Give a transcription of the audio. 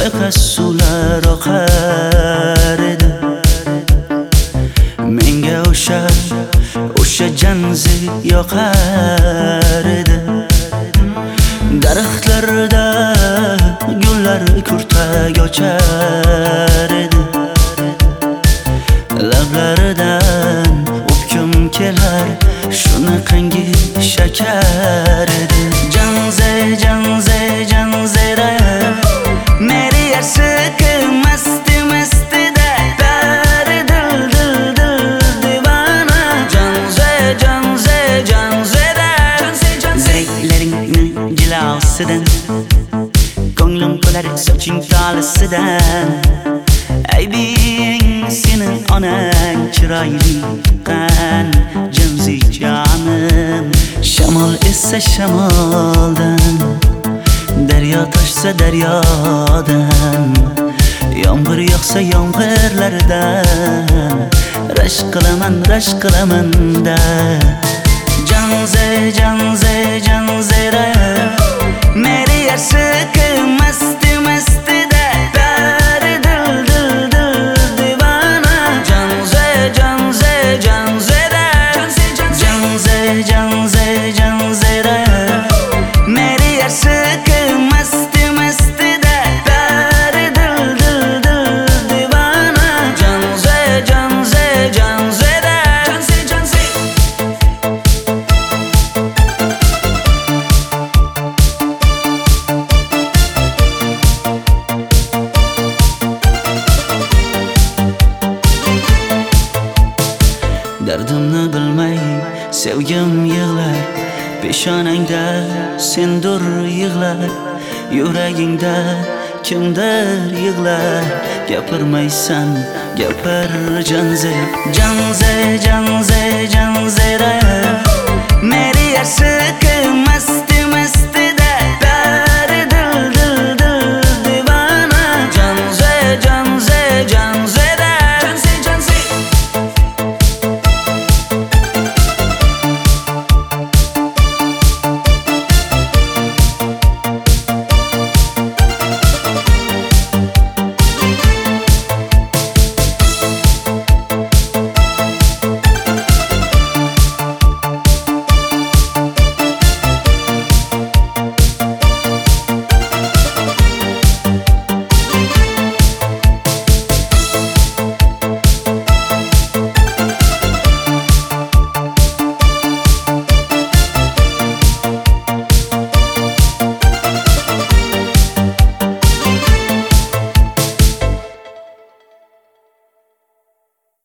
loyqa suvlar oqar edi. Menga o'sha janzi yoqar edi. Daraxtlarda gullar kurtak ochar edi. Lablaridan o'pkim kelar, shunaqangi shakar edi. Janzera meri yarsiq masti da dari dil divana. Janzera zeylaringni jilosidan, ko'nglim qolar soching tolisidan. Aybing senin onang chiroyli qan janzi jonim. Shamol essa shamoldan, daryo toshsa daryodan, yomg'ir yog'sa yomg'irlardan rashk qilaman da. Janzera meri yarsiq masti da dari dil divana. Janzera meri yarsiq masti da dari dil divana. Janzera dardimni bilmay sevgim yig'lar, peshonangda sendur yig'lar, yuragingda kimdir yig'lar. Gapirmaysan gapir janzera meri yarsiq masti